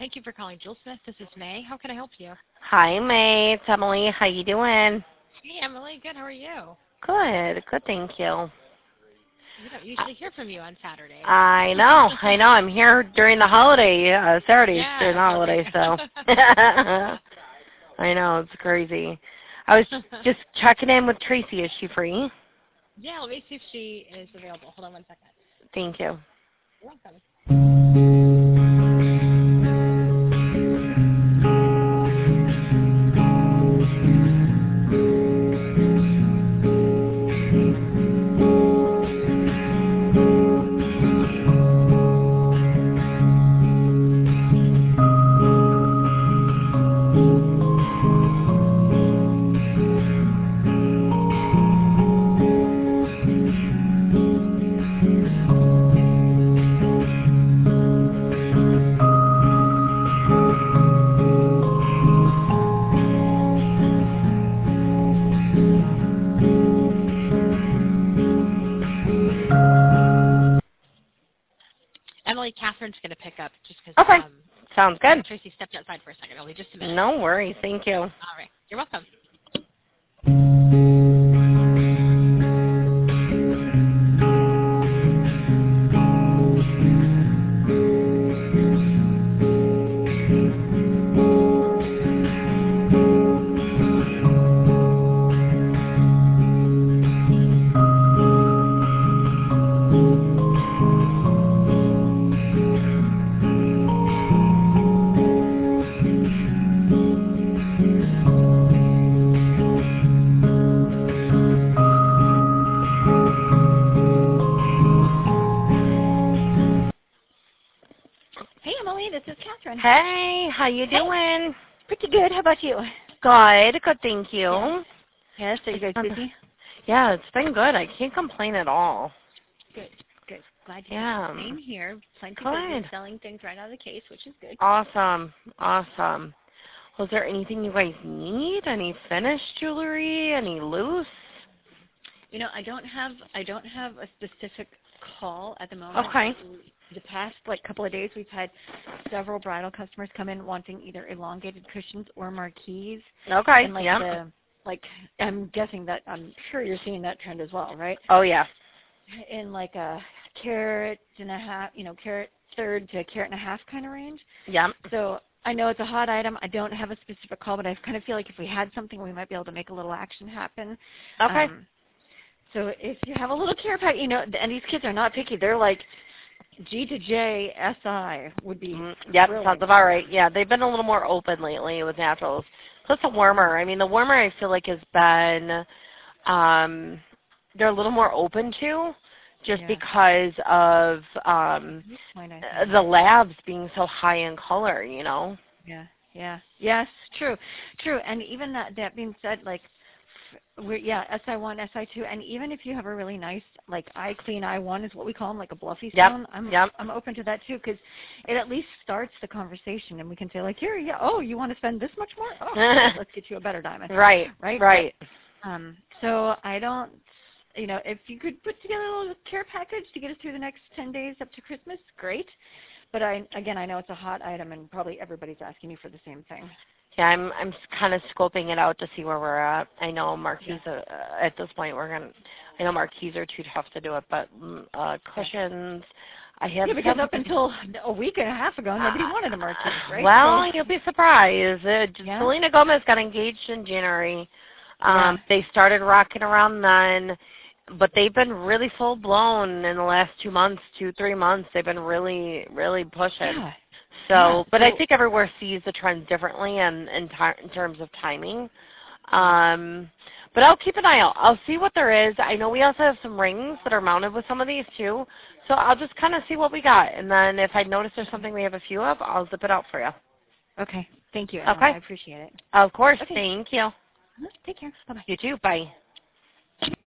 Thank you for calling Jill Smith. This is May. How can I help you? Hi, May. It's Emily. How you doing? Hey, Emily. Good. How are you? Good. Good, thank you. We don't usually hear from you on Saturdays. I know. I'm here during the holiday, Saturdays during the Yeah, holiday, so. I know. It's crazy. I was just checking in with Tracy. Is she free? Yeah, let me see if she is available. Hold on one second. Thank you. You're welcome. Emily, Catherine's going to pick up just because Okay. Sounds good. Tracy stepped outside for a second. Only just a minute. No worries. Thank you. All right. You're welcome. Hey, Emily, this is Catherine. Hey, how you doing? Pretty good. How about you? Good. Good, thank you. Yes. Yes, are you guys busy? Yeah, it's been good. I can't complain at all. Good, good. Glad to Yeah. hear. Same here. Plenty Good. busy selling things right out of the case, which is good. Awesome. Awesome. Was there anything you guys need? Any finished jewelry? Any loose? You know, I don't have a specific call at the moment. Okay. The past couple of days, we've had several bridal customers come in wanting either elongated cushions or marquees. Okay. And I'm guessing that I'm sure you're seeing that trend as well, right? Oh yeah. In like a carat and a half, carat third to a carat and a half kind of range. Yeah. So I know it's a hot item. I don't have a specific call, but I kind of feel like if we had something, we might be able to make a little action happen. Okay. So if you have a little care pack, and these kids are not picky. They're like G to J SI would be. Yep, brilliant. sounds about right. Yeah, they've been a little more open lately with naturals. Plus the warmer. I mean, the warmer I feel like has been, they're a little more open to, just because of the labs being so high in color, Yeah, yeah, yes, true. And even that being said, SI1, SI2, and even if you have a really nice, eye clean I1 is what we call them, like a bluffy stone. I'm open to that too, because it at least starts the conversation, and we can say you want to spend this much more? Oh, let's get you a better diamond. Right. So I don't, if you could put together a little care package to get us through the next 10 days up to Christmas, great. But I know it's a hot item, and probably everybody's asking you for the same thing. Yeah, I'm kind of scoping it out to see where we're at. I know marquees at this point I know marquees are too tough to do it, but cushions. Because up until a week and a half ago, nobody wanted a marquee, right? Well, you'll be surprised. Selena Gomez got engaged in January. They started rocking around then, but they've been really full blown in the last 2 months, 3 months. They've been really, really pushing. Yeah. So, but I think everywhere sees the trends differently in terms of timing. But I'll keep an eye out. I'll see what there is. I know we also have some rings that are mounted with some of these too. So I'll just kind of see what we got. And then if I notice there's something we have a few of, I'll zip it out for you. Okay. Thank you, Emma. Okay. I appreciate it. Of course. Okay. Thank you. Take care. Bye-bye. You too. Bye.